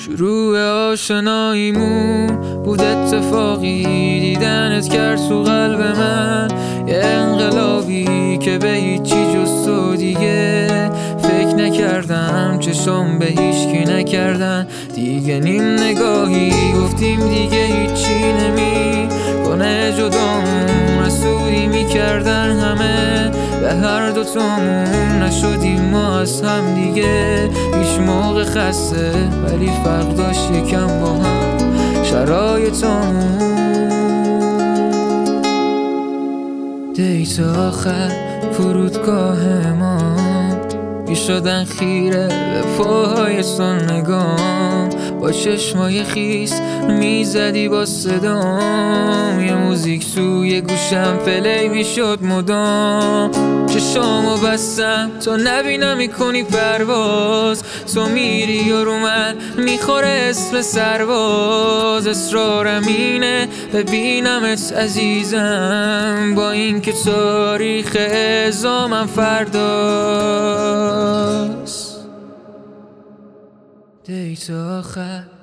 شروع آشناییمون بود اتفاقی، دیدنت کرد تو قلب من یه انقلابی که به هیچی جز تو دیگه فکر نکردم، چشم به هیچکی نکردن دیگه، نیم نگاهی گفتیم دیگه هیچی نمی کنه جدامون، رسولی میکردن همه به هر دوتامون، نشدیم ما از هم دیگه هیچ موقع خسته، ولی فرق داشت یکم با هم شرایطامون. دیت آخر فرودگاه ما شدن خیره به پاهای نگام، با چشمای خیس میزدی با صدام، یه موزیک توی گوشم پلی میشد مدام، چشامو بستم تا نبینم میکنی پرواز، تو میری و رو من میخوره اسم سرباز، اصرارم اینه ببینمت عزیزم، با اینکه تاریخ اعزامم فرداست. دیت آخر